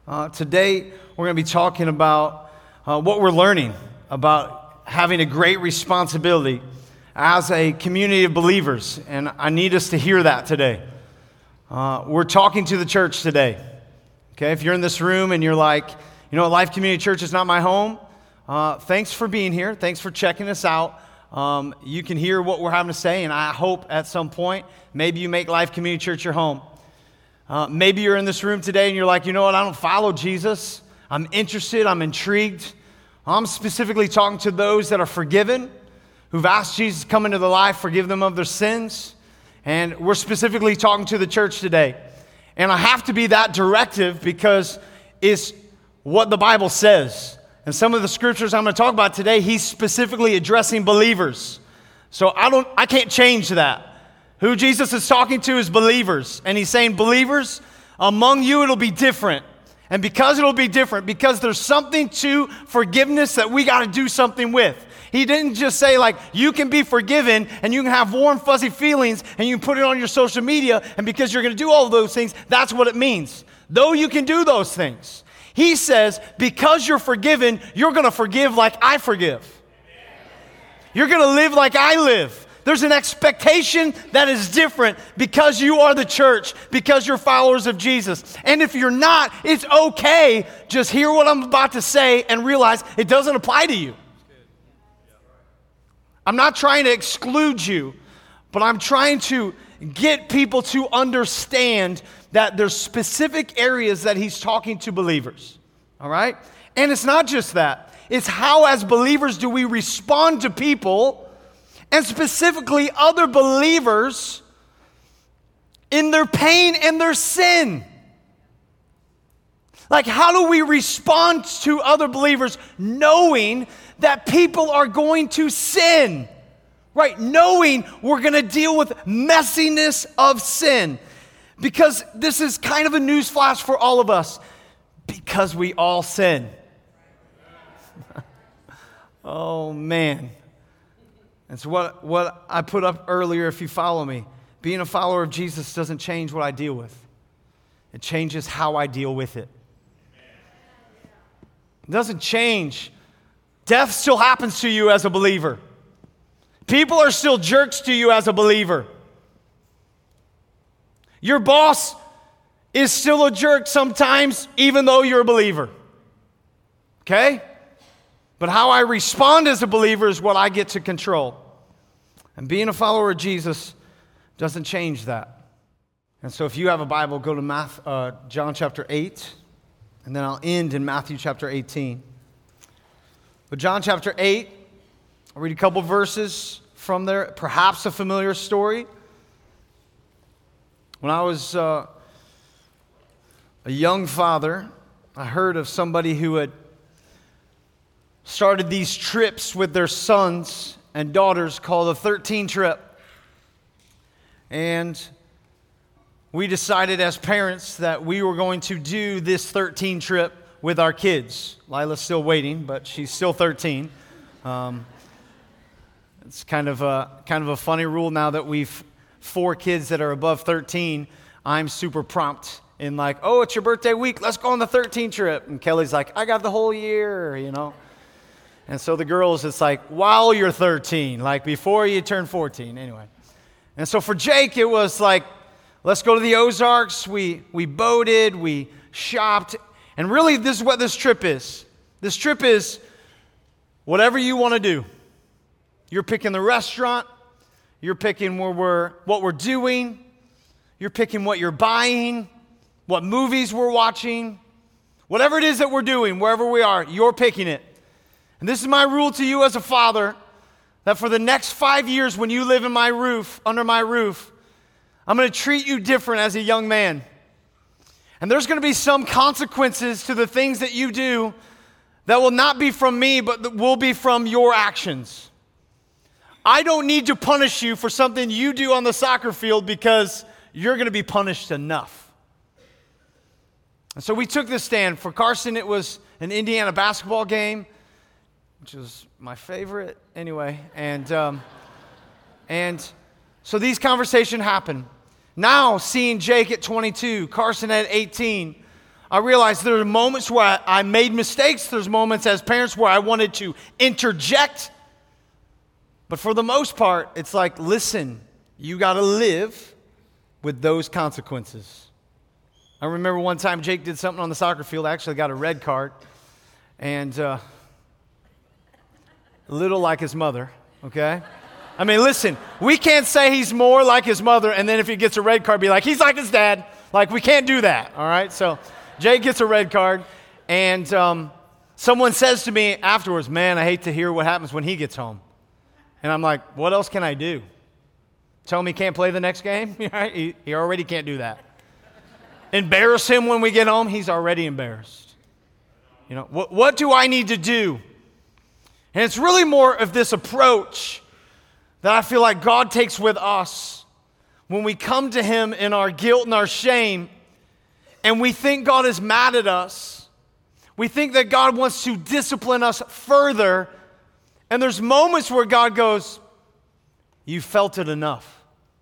Today, we're going to be talking about what we're learning about having a great responsibility as a community of believers. And I need us to hear that today. We're talking to the church today. Okay, if you're in this room and you're like, you know, Life Community Church is not my home, thanks for being here. Thanks for checking us out. You can hear what we're having to say, and I hope at some point, maybe you make Life Community Church your home. Maybe you're in this room today and you're like, you know what, I don't follow Jesus. I'm interested, I'm intrigued. I'm specifically talking to those that are forgiven, who've asked Jesus to come into their life, forgive them of their sins. And we're specifically talking to the church today. And I have to be that directive because it's what the Bible says. And some of the scriptures I'm going to talk about today, he's specifically addressing believers. So I can't change that. Who Jesus is talking to is believers. And he's saying, believers, among you it'll be different. And because it'll be different, because there's something to forgiveness that we got to do something with. He didn't just say, like, you can be forgiven and you can have warm, fuzzy feelings and you can put it on your social media, and because you're going to do all of those things, that's what it means. Though you can do those things. He says, because you're forgiven, you're going to forgive like I forgive. You're going to live like I live. There's an expectation that is different because you are the church, because you're followers of Jesus. And if you're not, it's okay. Just hear what I'm about to say and realize it doesn't apply to you. I'm not trying to exclude you, but I'm trying to get people to understand that there's specific areas that he's talking to believers. All right? And it's not just that. It's how, as believers, do we respond to people, and specifically other believers, in their pain and their sin. Like, how do we respond to other believers knowing that people are going to sin? Right? Knowing we're going to deal with messiness of sin. Because this is kind of a newsflash for all of us. Because we all sin. Oh, man. And so what I put up earlier, if you follow me, being a follower of Jesus doesn't change what I deal with. It changes how I deal with it. It doesn't change. Death still happens to you as a believer. People are still jerks to you as a believer. Your boss is still a jerk sometimes, even though you're a believer. Okay? But how I respond as a believer is what I get to control. And being a follower of Jesus doesn't change that. And so if you have a Bible, go to John chapter 8, and then I'll end in Matthew chapter 18. But John chapter 8, I'll read a couple verses from there, perhaps a familiar story. When I was a young father, I heard of somebody who had started these trips with their sons and daughters called the 13 trip. And we decided as parents that we were going to do this 13 trip with our kids. Lila's still waiting, but she's still 13. It's kind of a funny rule now that we've 4 kids that are above 13. I'm super prompt in like, oh, it's your birthday week, let's go on the 13 trip. And Kelly's like, I got the whole year, you know. And so the girls, it's like, while you're 13, like before you turn 14, anyway. And so for Jake, it was like, let's go to the Ozarks. We boated, we shopped. And really, this is what this trip is. This trip is whatever you want to do. You're picking the restaurant. You're picking what we're doing. You're picking what you're buying, what movies we're watching. Whatever it is that we're doing, wherever we are, you're picking it. And this is my rule to you as a father, that for the next 5 years when you live in my roof, under my roof, I'm going to treat you different as a young man. And there's going to be some consequences to the things that you do that will not be from me, but that will be from your actions. I don't need to punish you for something you do on the soccer field because you're going to be punished enough. And so we took this stand. For Carson, it was an Indiana basketball game, which was my favorite anyway. And so these conversations happen. Now, seeing Jake at 22, Carson at 18, I realize there are moments where I made mistakes. There's moments as parents where I wanted to interject. But for the most part, it's like, listen, you got to live with those consequences. I remember one time Jake did something on the soccer field. I actually got a red card. And a little like his mother, okay? I mean, listen, we can't say he's more like his mother, and then if he gets a red card, be like, he's like his dad. Like, we can't do that, all right? So Jake gets a red card, and someone says to me afterwards, man, I hate to hear what happens when he gets home. And I'm like, what else can I do? Tell him he can't play the next game? Right? He already can't do that. Embarrass him when we get home? He's already embarrassed. You know, what do I need to do? And it's really more of this approach that I feel like God takes with us when we come to Him in our guilt and our shame, and we think God is mad at us. We think that God wants to discipline us further, and there's moments where God goes, you felt it enough.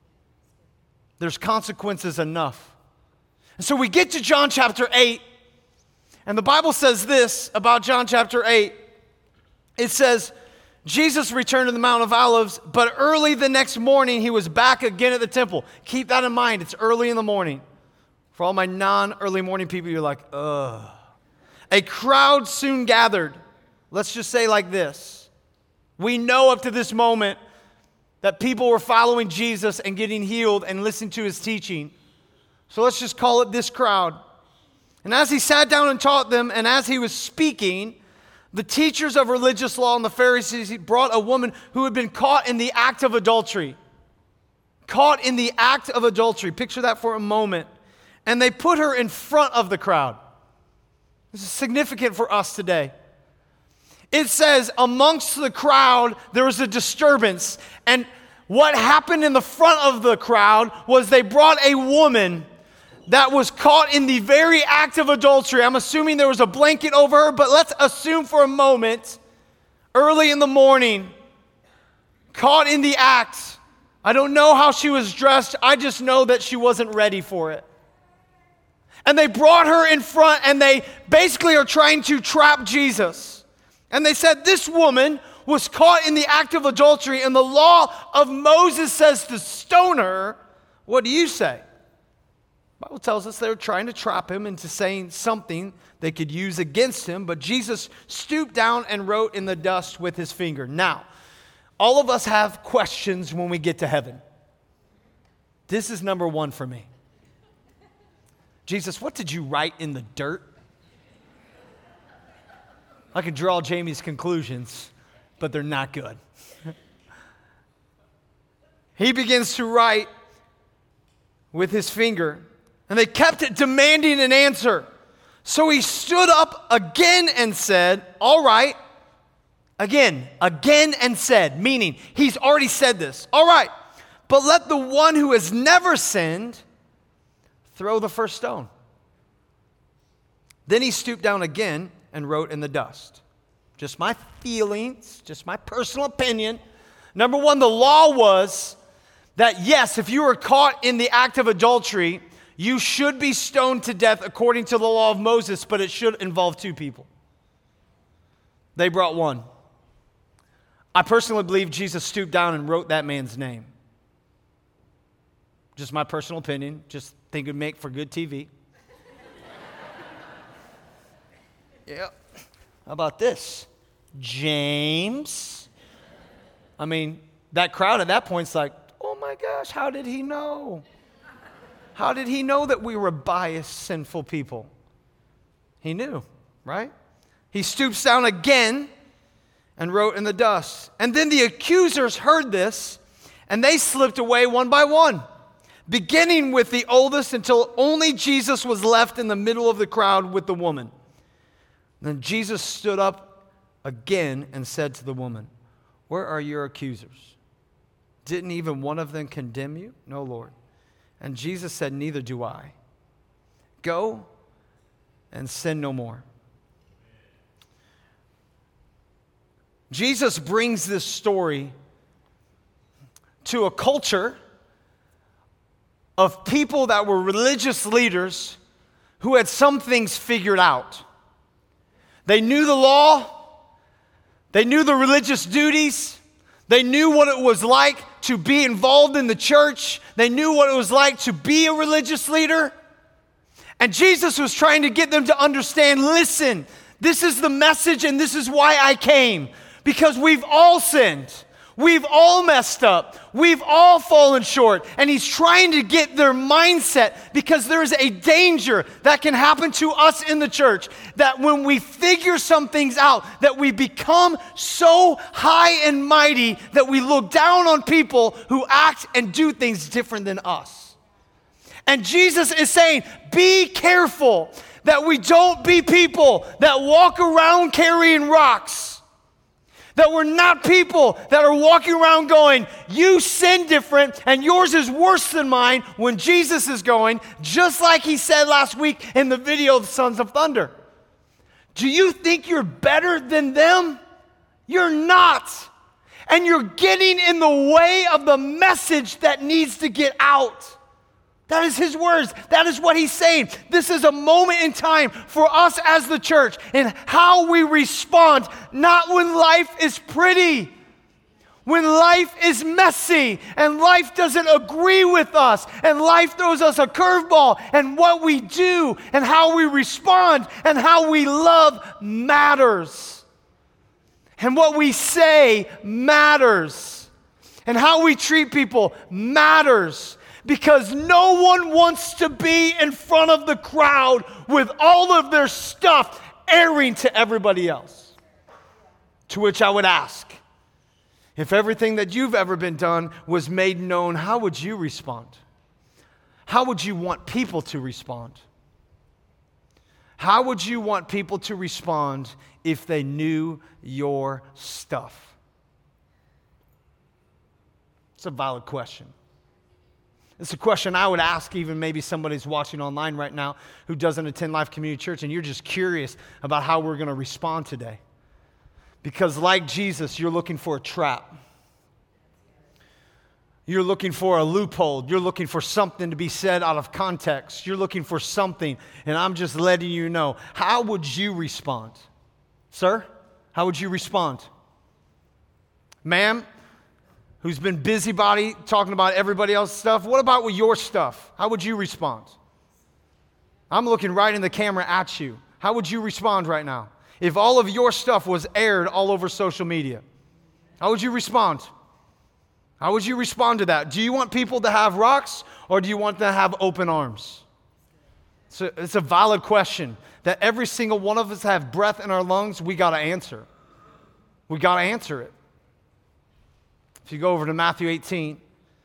There's consequences enough. And so we get to John chapter 8, and the Bible says this about John chapter 8. It says, Jesus returned to the Mount of Olives, but early the next morning he was back again at the temple. Keep that in mind. It's early in the morning. For all my non-early morning people, you're like, ugh. A crowd soon gathered. Let's just say like this. We know up to this moment that people were following Jesus and getting healed and listening to his teaching. So let's just call it this crowd. And as he sat down and taught them, and as he was speaking, the teachers of religious law and the Pharisees brought a woman who had been caught in the act of adultery. Caught in the act of adultery. Picture that for a moment. And they put her in front of the crowd. This is significant for us today. It says, amongst the crowd, there was a disturbance. And what happened in the front of the crowd was they brought a woman that was caught in the very act of adultery. I'm assuming there was a blanket over her, but let's assume for a moment, early in the morning, caught in the act. I don't know how she was dressed. I just know that she wasn't ready for it. And they brought her in front, and they basically are trying to trap Jesus. And they said, this woman was caught in the act of adultery, and the law of Moses says to stone her. What do you say? The Bible tells us they were trying to trap him into saying something they could use against him, but Jesus stooped down and wrote in the dust with his finger. Now, all of us have questions when we get to heaven. This is number one for me. Jesus, what did you write in the dirt? I can draw Jamie's conclusions, but they're not good. He begins to write with his finger, and they kept demanding an answer. So he stood up again and said, all right, again and said, meaning he's already said this. All right, but let the one who has never sinned throw the first stone. Then he stooped down again and wrote in the dust. Just my feelings, just my personal opinion. Number one, the law was that yes, if you were caught in the act of adultery, you should be stoned to death according to the law of Moses, but it should involve two people. They brought one. I personally believe Jesus stooped down and wrote that man's name. Just my personal opinion. Just think it would make for good TV. Yeah. How about this? James. I mean, that crowd at that point's like, oh my gosh, how did he know? How did he know that we were biased, sinful people? He knew, right? He stoops down again and wrote in the dust. And then the accusers heard this, and they slipped away one by one, beginning with the oldest until only Jesus was left in the middle of the crowd with the woman. Then Jesus stood up again and said to the woman, where are your accusers? Didn't even one of them condemn you? No, Lord. And Jesus said, neither do I. Go and sin no more. Jesus brings this story to a culture of people that were religious leaders who had some things figured out. They knew the law. They knew the religious duties. They knew what it was like to be involved in the church. They knew what it was like to be a religious leader. And Jesus was trying to get them to understand, listen, this is the message and this is why I came. Because we've all sinned. We've all messed up. We've all fallen short. And he's trying to get their mindset, because there is a danger that can happen to us in the church, that when we figure some things out, that we become so high and mighty that we look down on people who act and do things different than us. And Jesus is saying, be careful that we don't be people that walk around carrying rocks. That we're not people that are walking around going, you sin different and yours is worse than mine, when Jesus is going, just like he said last week in the video of Sons of Thunder. Do you think you're better than them? You're not. And you're getting in the way of the message that needs to get out. That is his words. That is what he's saying. This is a moment in time for us as the church and how we respond, not when life is pretty, when life is messy and life doesn't agree with us and life throws us a curveball, and what we do and how we respond and how we love matters. And what we say matters. And how we treat people matters. Because no one wants to be in front of the crowd with all of their stuff airing to everybody else. To which I would ask, if everything that you've ever been done was made known, how would you respond? How would you want people to respond? How would you want people to respond if they knew your stuff? It's a valid question. It's a question I would ask even maybe somebody who's watching online right now who doesn't attend Life Community Church, and you're just curious about how we're going to respond today. Because like Jesus, you're looking for a trap. You're looking for a loophole. You're looking for something to be said out of context. You're looking for something, and I'm just letting you know. How would you respond? Sir, how would you respond? Ma'am, who's been busybody talking about everybody else's stuff, what about with your stuff? How would you respond? I'm looking right in the camera at you. How would you respond right now? If all of your stuff was aired all over social media, how would you respond? How would you respond to that? Do you want people to have rocks, or do you want them to have open arms? So it's a valid question that every single one of us have breath in our lungs. We got to answer. We got to answer it. If you go over to Matthew 18,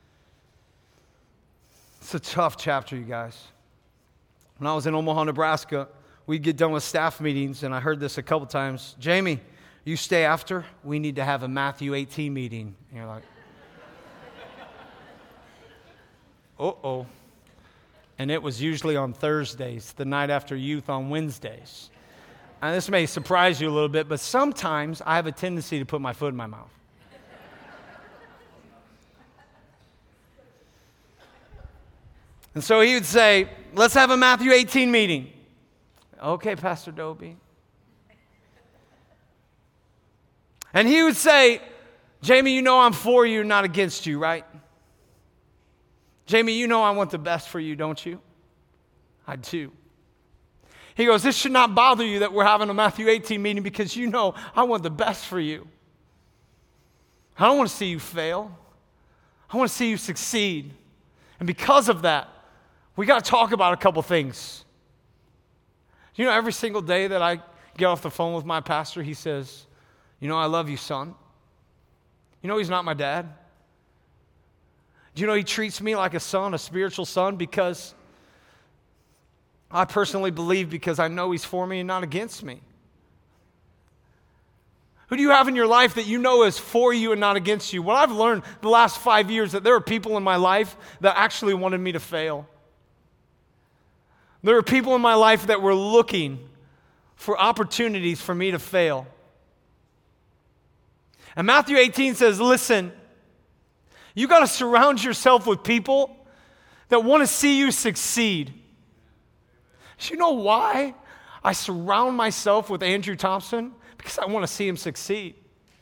it's a tough chapter, you guys. When I was in Omaha, Nebraska, we'd get done with staff meetings, and I heard this a couple times. Jamie, you stay after. We need to have a Matthew 18 meeting. And you're like, uh-oh. And it was usually on Thursdays, the night after youth on Wednesdays. And this may surprise you a little bit, but sometimes I have a tendency to put my foot in my mouth. And so he would say, let's have a Matthew 18 meeting. Okay, Pastor Dobie. And he would say, Jamie, you know I'm for you, not against you, right? Jamie, you know I want the best for you, don't you? I do. He goes, this should not bother you that we're having a Matthew 18 meeting, because you know I want the best for you. I don't want to see you fail. I want to see you succeed. And because of that, we got to talk about a couple things. You know, every single day that I get off the phone with my pastor, he says, you know, I love you, son. You know, he's not my dad. Do you know he treats me like a son, a spiritual son, because I personally believe, because I know he's for me and not against me. Who do you have in your life that you know is for you and not against you? Well, I've learned the last 5 years that there are people in my life that actually wanted me to fail. There are people in my life that were looking for opportunities for me to fail. And Matthew 18 says, listen, you got to surround yourself with people that want to see you succeed. You know why I surround myself with Andrew Thompson? Because I want to see him succeed.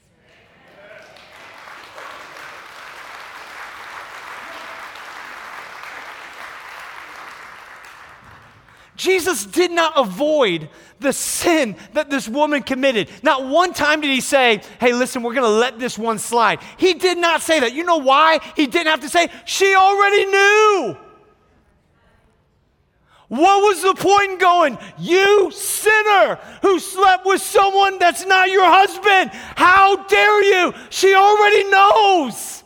Jesus did not avoid the sin that this woman committed. Not one time did he say, hey, listen, we're going to let this one slide. He did not say that. You know why? He didn't have to say, she already knew. What was the point in going, you sinner who slept with someone that's not your husband? How dare you? She already knows.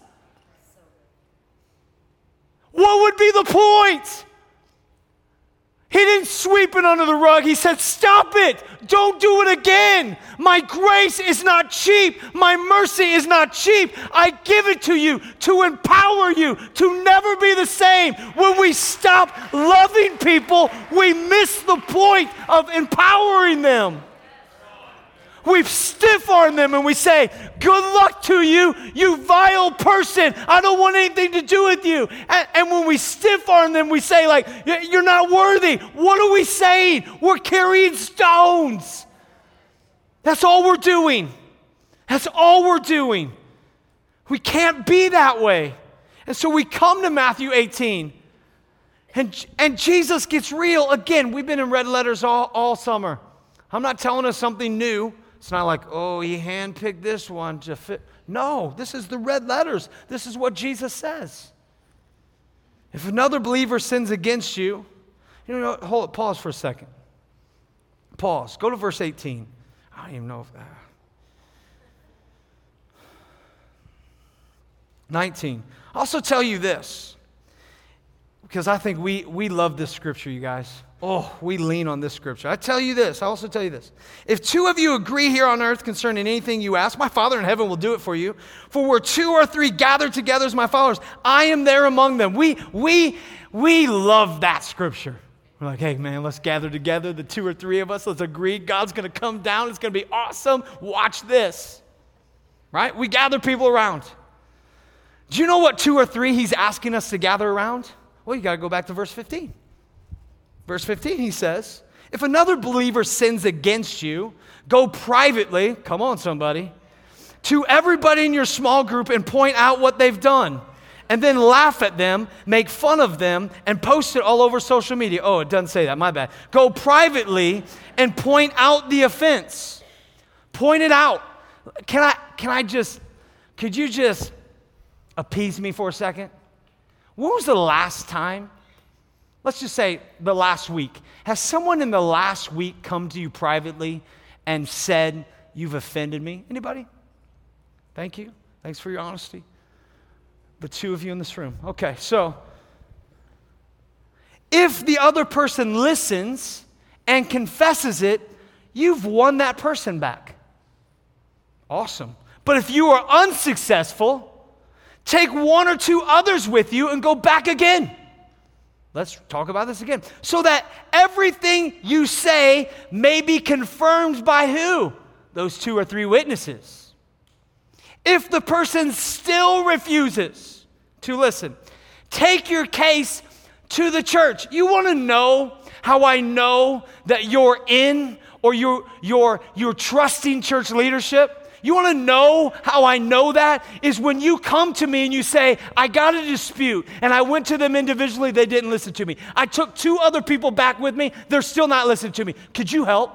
What would be the point? He didn't sweep it under the rug. He said, stop it. Don't do it again. My grace is not cheap. My mercy is not cheap. I give it to you to empower you to never be the same. When we stop loving people, we miss the point of empowering them. We stiff-arm them and we say, good luck to you, you vile person. I don't want anything to do with you. And when we stiff-arm them, we say like, you're not worthy. What are we saying? We're carrying stones. That's all we're doing. That's all we're doing. We can't be that way. And so we come to Matthew 18. And Jesus gets real. Again, we've been in red letters all summer. I'm not telling us something new. It's not like, oh, he handpicked this one to fit. No, this is the red letters. This is what Jesus says. If another believer sins against you, you know, hold it, pause for a second. Pause. Go to verse 18. I don't even know if 19. I'll also tell you this, because I think we love this scripture, you guys. Oh, we lean on this scripture. I also tell you this. If two of you agree here on earth concerning anything you ask, my Father in heaven will do it for you. For where two or three gathered together as my followers, I am there among them. We love that scripture. We're like, hey, man, let's gather together, the two or three of us. Let's agree. God's going to come down. It's going to be awesome. Watch this. Right? We gather people around. Do you know what two or three he's asking us to gather around? Well, you got to go back to verse 15. Verse 15, he says, if another believer sins against you, go privately, come on somebody, to everybody in your small group and point out what they've done. And then laugh at them, make fun of them, and post it all over social media. Oh, it doesn't say that, my bad. Go privately and point out the offense. Point it out. Could you just appease me for a second? When was the last time? Let's just say the last week. Has someone in the last week come to you privately and said, you've offended me? Anybody? Thank you. Thanks for your honesty. The two of you in this room. Okay, so if the other person listens and confesses it, you've won that person back. Awesome. But if you are unsuccessful, take one or two others with you and go back again. Let's talk about this again. So that everything you say may be confirmed by who? Those two or three witnesses. If the person still refuses to listen, take your case to the church. You want to know how I know that you're in or you're trusting church leadership? You want to know how I know that? Is when you come to me and you say, I got a dispute, and I went to them individually, they didn't listen to me. I took two other people back with me, they're still not listening to me. Could you help?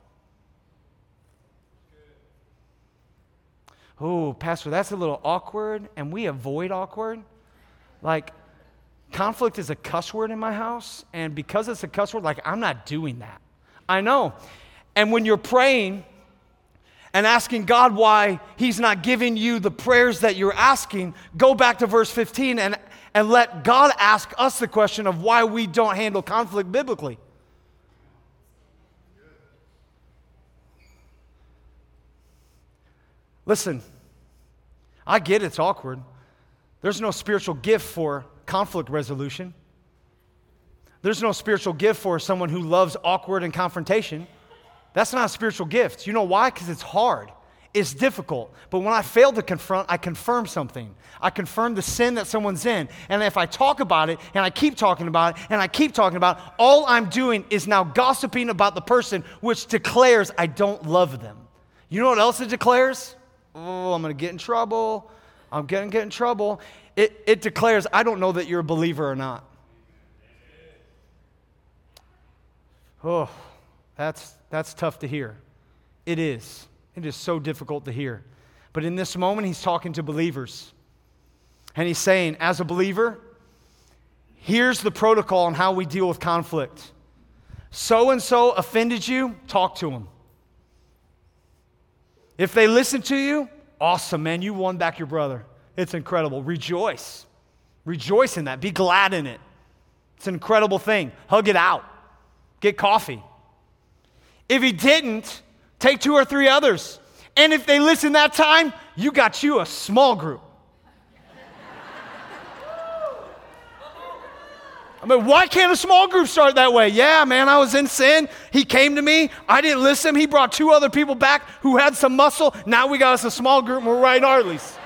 Oh, Pastor, that's a little awkward, and we avoid awkward. Like, conflict is a cuss word in my house, and because it's a cuss word, like, I'm not doing that. I know. And when you're praying and asking God why he's not giving you the prayers that you're asking, go back to verse 15 and let God ask us the question of why we don't handle conflict biblically. Listen, I get it's awkward. There's no spiritual gift for conflict resolution. There's no spiritual gift for someone who loves awkward and confrontation. That's not a spiritual gift. You know why? Because it's hard. is difficult. But when I fail to confront, I confirm something. I confirm the sin that someone's in. And if I talk about it, and I keep talking about it, and I keep talking about it, all I'm doing is now gossiping about the person, which declares I don't love them. You know what else it declares? Oh, I'm going to get in trouble. I'm going to get in trouble. It declares I don't know that you're a believer or not. Oh, that's tough to hear. It is. It is so difficult to hear. But in this moment, he's talking to believers. And he's saying, as a believer, here's the protocol on how we deal with conflict. So-and-so offended you, talk to them. If they listen to you, awesome, man, you won back your brother. It's incredible. Rejoice. Rejoice in that. Be glad in it. It's an incredible thing. Hug it out. Get coffee. If he didn't, take 2 or 3 others. And if they listen that time, you got you a small group. I mean, why can't a small group start that way? Yeah, man, I was in sin. He came to me. I didn't listen. He brought 2 other people back who had some muscle. Now we got us a small group and we're riding Harleys.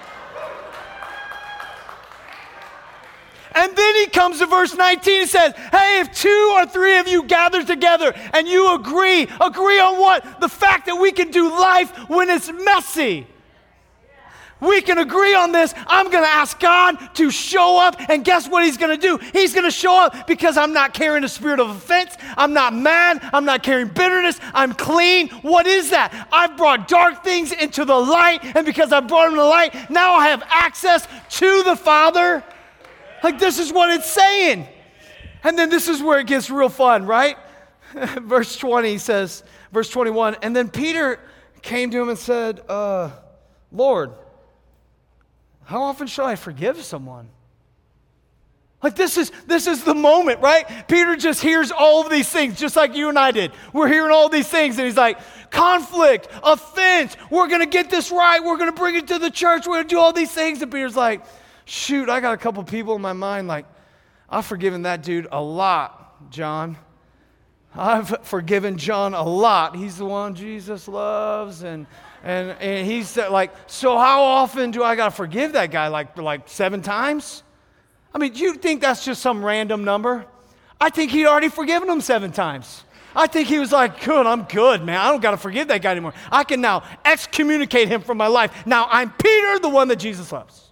And then he comes to verse 19 and says, hey, if 2 or 3 of you gather together and you agree on what? The fact that we can do life when it's messy. We can agree on this. I'm going to ask God to show up, and guess what he's going to do? He's going to show up because I'm not carrying a spirit of offense. I'm not mad. I'm not carrying bitterness. I'm clean. What is that? I've brought dark things into the light, and because I brought them to the light, now I have access to the Father. Like, this is what it's saying. And then this is where it gets real fun, right? Verse 20 says, verse 21, and then Peter came to him and said, Lord, how often shall I forgive someone? Like, this is the moment, right? Peter just hears all of these things, just like you and I did. We're hearing all these things, and he's like, conflict, offense, we're going to get this right. We're going to bring it to the church. We're going to do all these things. And Peter's like, shoot, I got a couple people in my mind, like, I've forgiven that dude a lot, John. I've forgiven John a lot. He's the one Jesus loves, and he's like, so how often do I got to forgive that guy? Like 7 times? I mean, do you think that's just some random number? I think he'd already forgiven him 7 times. I think he was like, good, I'm good, man. I don't got to forgive that guy anymore. I can now excommunicate him from my life. Now I'm Peter, the one that Jesus loves.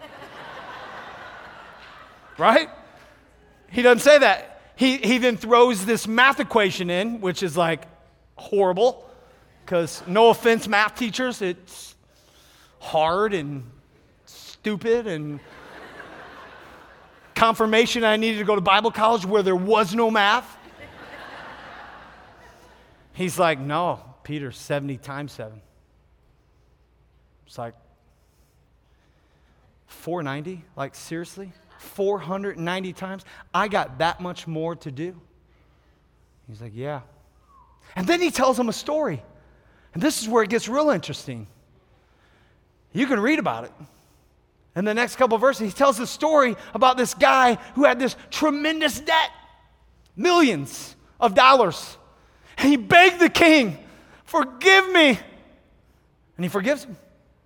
Right? He doesn't say that. He then throws this math equation in, which is like horrible, because no offense, math teachers, it's hard and stupid, and confirmation I needed to go to Bible college where there was no math. He's like, no, Peter, 70 times 7. It's like 490? Like, seriously? 490 times? I got that much more to do. He's like, yeah. And then he tells him a story. And this is where it gets real interesting. You can read about it. In the next couple of verses, he tells a story about this guy who had this tremendous debt, millions of dollars. And he begged the king, forgive me. And he forgives him.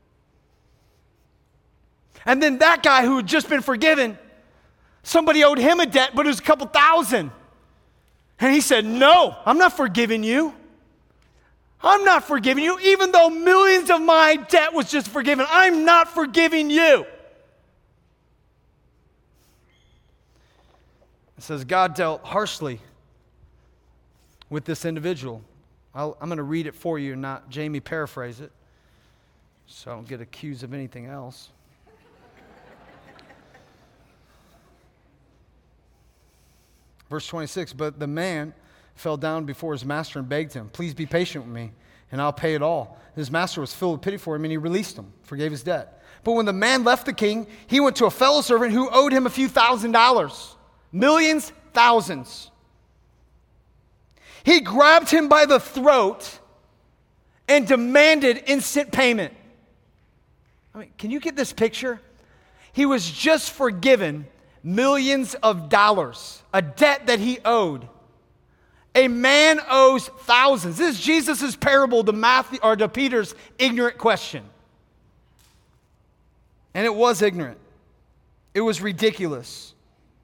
And then that guy who had just been forgiven, somebody owed him a debt, but it was a couple thousand. And he said, no, I'm not forgiving you. I'm not forgiving you. Even though millions of my debt was just forgiven, I'm not forgiving you. It says God dealt harshly with this individual. I'm going to read it for you and not Jamie paraphrase it, so I don't get accused of anything else. Verse 26, but the man fell down before his master and begged him, please be patient with me, and I'll pay it all. His master was filled with pity for him, and he released him, forgave his debt. But when the man left the king, he went to a fellow servant who owed him a few $1,000s. Millions, thousands. He grabbed him by the throat and demanded instant payment. I mean, can you get this picture? He was just forgiven millions of dollars, a debt that he owed. A man owes thousands. This is Jesus' parable to Peter's ignorant question. And it was ignorant. It was ridiculous.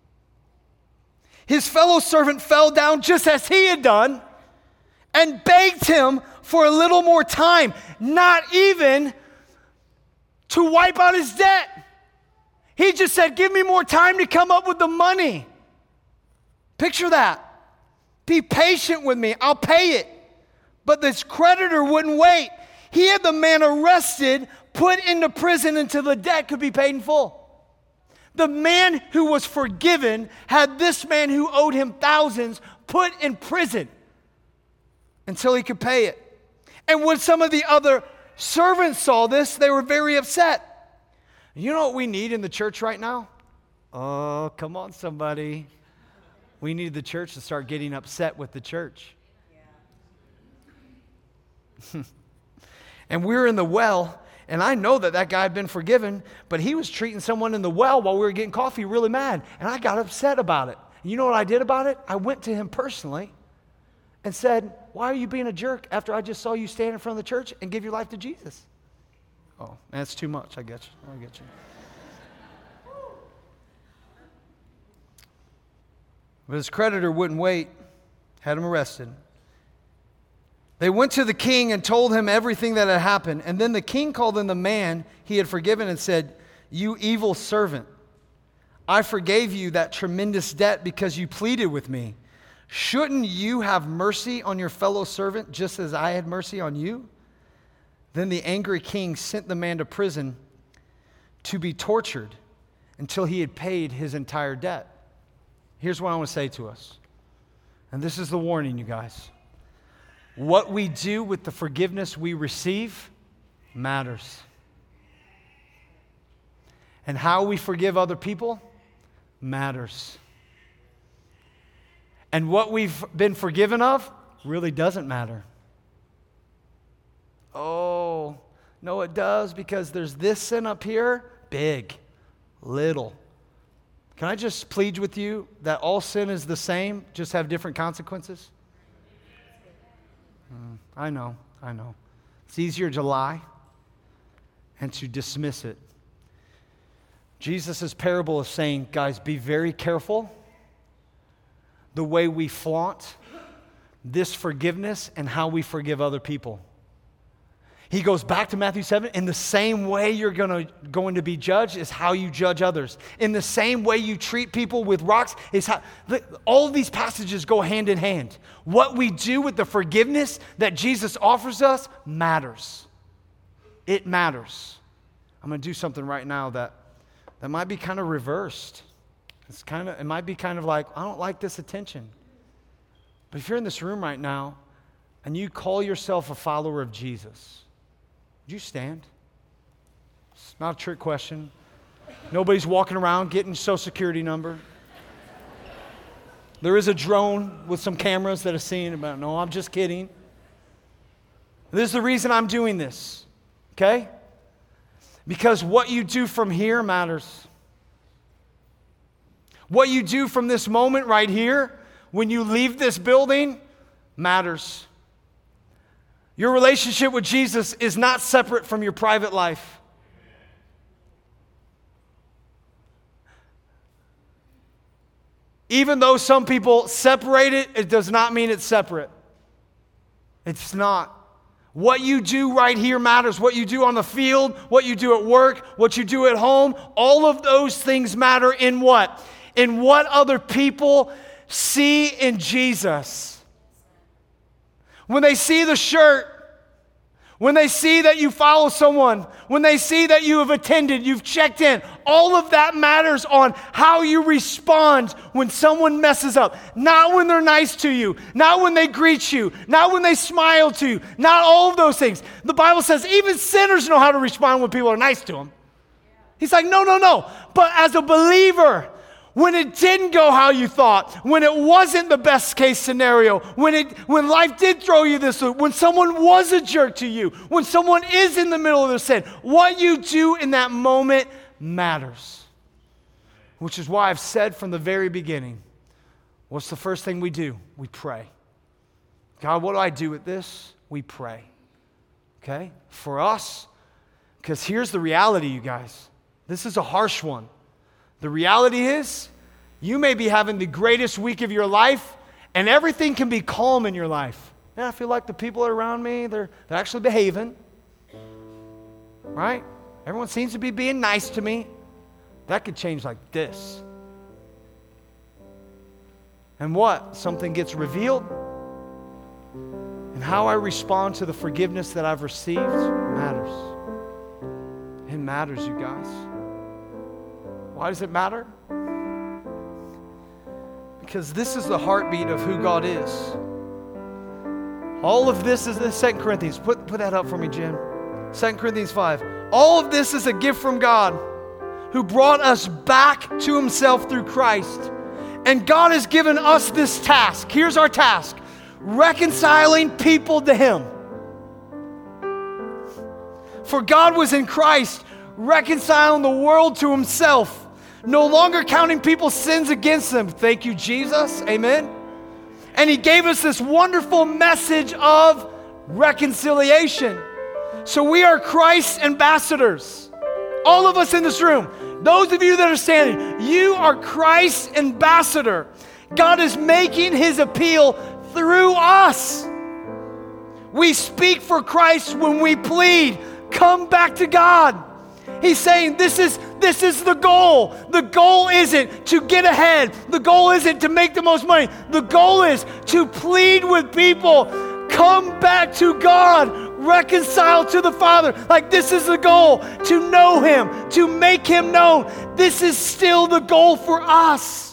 His fellow servant fell down just as he had done and begged him for a little more time, not even to wipe out his debt. He just said, give me more time to come up with the money. Picture that. Be patient with me. I'll pay it. But this creditor wouldn't wait. He had the man arrested, put into prison until the debt could be paid in full. The man who was forgiven had this man who owed him thousands put in prison until he could pay it. And when some of the other servants saw this, they were very upset. You know what we need in the church right now? Oh, come on, somebody. We need the church to start getting upset with the church. Yeah. And we're in the well, and I know that guy had been forgiven, but he was treating someone in the well while we were getting coffee really mad, and I got upset about it. And you know what I did about it? I went to him personally and said, why are you being a jerk after I just saw you stand in front of the church and give your life to Jesus? Oh, that's too much. I get you. But his creditor wouldn't wait, had him arrested. They went to the king and told him everything that had happened. And then the king called in the man he had forgiven and said, you evil servant, I forgave you that tremendous debt because you pleaded with me. Shouldn't you have mercy on your fellow servant just as I had mercy on you? Then the angry king sent the man to prison to be tortured until he had paid his entire debt. Here's what I want to say to us. And this is the warning, you guys. What we do with the forgiveness we receive matters. And how we forgive other people matters. And what we've been forgiven of really doesn't matter. Oh, no, it does, because there's this sin up here, big, little. Can I just plead with you that all sin is the same, just have different consequences? I know. It's easier to lie and to dismiss it. Jesus' parable is saying, guys, be very careful the way we flaunt this forgiveness and how we forgive other people. He goes back to Matthew 7. In the same way you're going to be judged is how you judge others. In the same way you treat people with rocks is how. All of these passages go hand in hand. What we do with the forgiveness that Jesus offers us matters. It matters. I'm going to do something right now that might be kind of reversed. It might be kind of like, I don't like this attention. But if you're in this room right now and you call yourself a follower of Jesus, would you stand? It's not a trick question. Nobody's walking around getting Social Security number. There is a drone with some cameras that are seeing about. No, I'm just kidding. This is the reason I'm doing this, okay? Because what you do from here matters. What you do from this moment right here, when you leave this building, matters. Your relationship with Jesus is not separate from your private life. Even though some people separate it, it does not mean it's separate. It's not. What you do right here matters. What you do on the field, what you do at work, what you do at home, all of those things matter in what? In what other people see in Jesus. When they see the shirt, when they see that you follow someone, when they see that you have attended, you've checked in, all of that matters on how you respond when someone messes up. Not when they're nice to you, not when they greet you, not when they smile to you, not all of those things. The Bible says even sinners know how to respond when people are nice to them. He's like, no. But as a believer, when it didn't go how you thought, when it wasn't the best case scenario, when life did throw you this way, when someone was a jerk to you, when someone is in the middle of their sin, what you do in that moment matters. Which is why I've said from the very beginning, what's the first thing we do? We pray. God, what do I do with this? We pray. Okay? For us, because here's the reality, you guys. This is a harsh one. The reality is, you may be having the greatest week of your life, and everything can be calm in your life. Yeah, I feel like the people around me, they're actually behaving. Right? Everyone seems to be being nice to me. That could change like this. And what? Something gets revealed. And how I respond to the forgiveness that I've received matters. It matters, you guys. Why does it matter? Because this is the heartbeat of who God is. All of this is in 2 Corinthians. Put that up for me, Jim. 2 Corinthians 5. All of this is a gift from God who brought us back to himself through Christ. And God has given us this task. Here's our task. Reconciling people to him. For God was in Christ, reconciling the world to himself, no longer counting people's sins against them. Thank you, Jesus. Amen. And he gave us this wonderful message of reconciliation. So we are Christ's ambassadors. All of us in this room, those of you that are standing, you are Christ's ambassador. God is making his appeal through us. We speak for Christ when we plead, come back to God. He's saying this is the goal. The goal isn't to get ahead. The goal isn't to make the most money. The goal is to plead with people. Come back to God. Reconcile to the Father. Like this is the goal. To know him. To make him known. This is still the goal for us.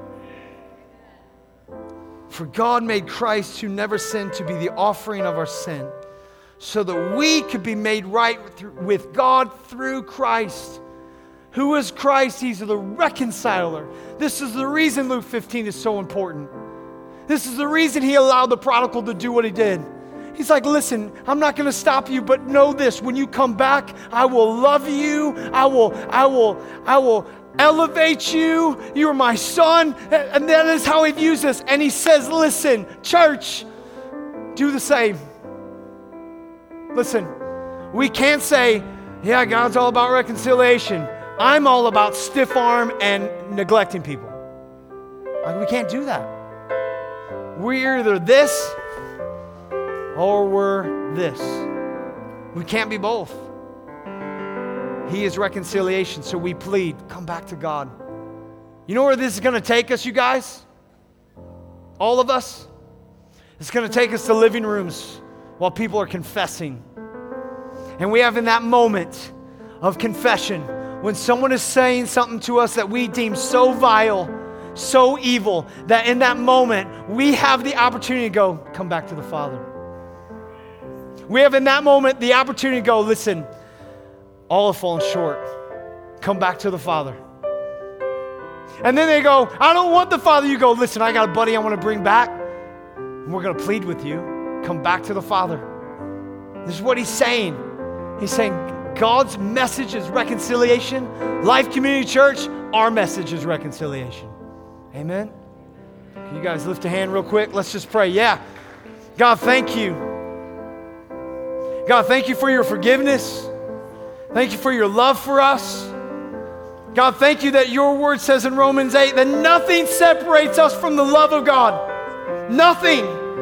For God made Christ who never sinned to be the offering of our sin, so that we could be made right with God through Christ. Who is Christ? He's the reconciler. This is the reason Luke 15 is so important. This is the reason he allowed the prodigal to do what he did. He's like, listen, I'm not going to stop you, but know this. When you come back, I will love you. I will elevate you. You're my son. And that is how he views us. And he says, listen, church, do the same. Listen, we can't say, yeah, God's all about reconciliation. I'm all about stiff arm and neglecting people. Like, we can't do that. We're either this or we're this. We can't be both. He is reconciliation, so we plead, come back to God. You know where this is going to take us, you guys? All of us? It's going to take us to living rooms while people are confessing. And we have in that moment of confession, when someone is saying something to us that we deem so vile, so evil, that in that moment, we have the opportunity to go, come back to the Father. We have in that moment the opportunity to go, listen, all have fallen short. Come back to the Father. And then they go, I don't want the Father. You go, listen, I got a buddy I want to bring back. And we're going to plead with you. Come back to the Father. This is what he's saying. He's saying God's message is reconciliation. Life Community Church, our message is reconciliation. Amen? Can you guys lift a hand real quick? Let's just pray. Yeah. God, thank you. God, thank you for your forgiveness. Thank you for your love for us. God, thank you that your word says in Romans 8 that nothing separates us from the love of God. Nothing.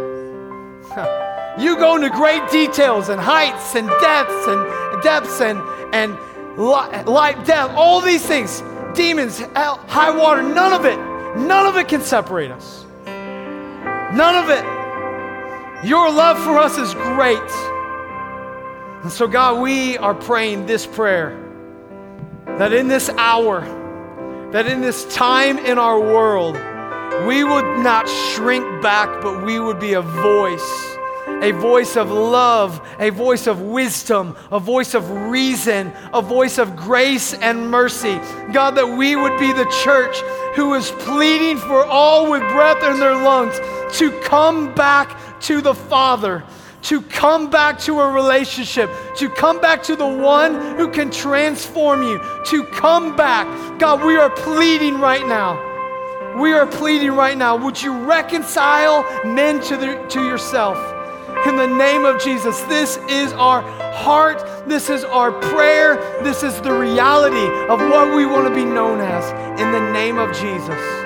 You go into great details and heights and depths and light, death, all these things, demons, hell, high water, none of it can separate us. None of it. Your love for us is great. And so God, we are praying this prayer, that in this hour, that in this time in our world, we would not shrink back, but we would be a voice of love, a voice of wisdom, a voice of reason, a voice of grace and mercy. God, that we would be the church who is pleading for all with breath in their lungs to come back to the Father, to come back to a relationship, to come back to the one who can transform you, to come back. God, we are pleading right now. we are pleading right now, would you reconcile men to yourself? In the name of Jesus, this is our heart, this is our prayer, this is the reality of what we want to be known as. In the name of Jesus.